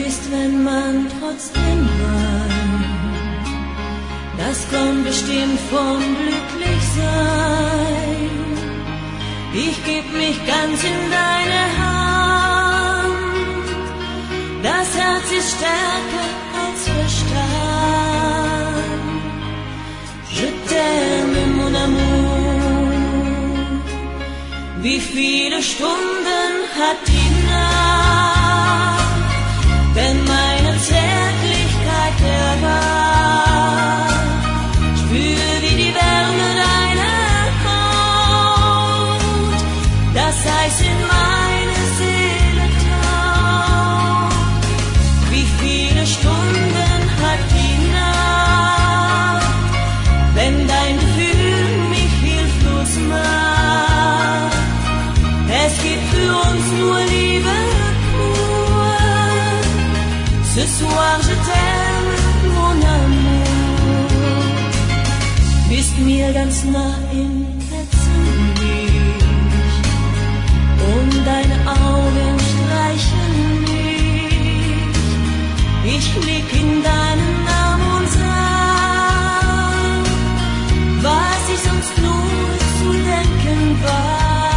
ist, wenn man trotzdem weint. Das kommt bestimmt vom Glücklichsein. Ich geb mich ganz in deine Hand. Das Herz ist stärker als Verstand. Je t'aime, mon amour. Wie viele Stunden hat die Nacht, wenn meine Zärtlichkeit erwacht? Spür wie die Wärme deiner Haut, das Eis in meine Seele taucht. Wie viele Stunden hat die Nacht, wenn dein Gefühl mich hilflos macht? Es gibt für uns nur Liebe pur. Ce soir je t'aime, mon amour. Bist mir ganz nah im Kerzenlicht und deine Augen streichen mich. Ich blick in deinen Arm und sag, was ich sonst nur zu denken war.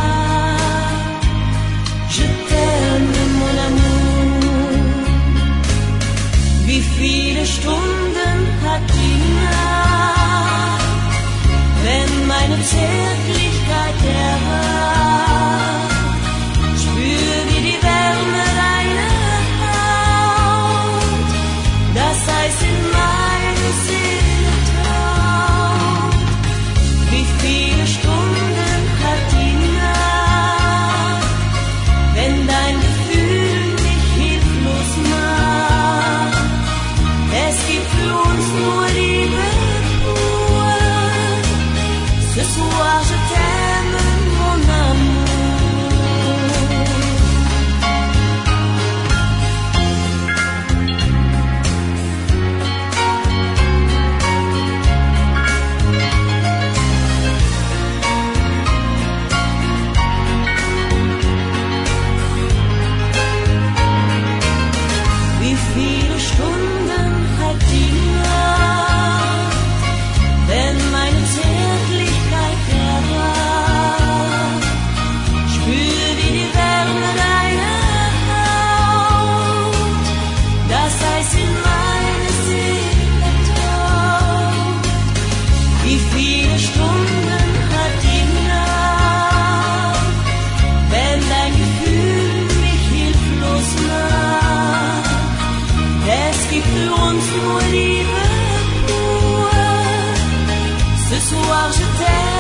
Je t'aime, mon amour. Wie viele Stunden hat die Nacht, wenn meine Zärtlichkeit erwacht? Spür wie die Wärme deiner Haut, das Eis in meine Seele taucht. Wie viele Stunden hat die Nacht, wenn dein Gefühl mich hilflos macht? Es gibt für uns nur Liebe pur. Ce soir je t'aime, mon amour. Wie viele Stunden hat die Nacht, wenn meine Zärtlichkeit erwacht? Spür wie die Wärme deiner Haut, das Eis in meine Seele taucht. Wie viele Stunden hat die Nacht, wenn dein Gefühl mich hilflos macht? Es gibt für uns nur Liebe pur. Ce soir je t'aime.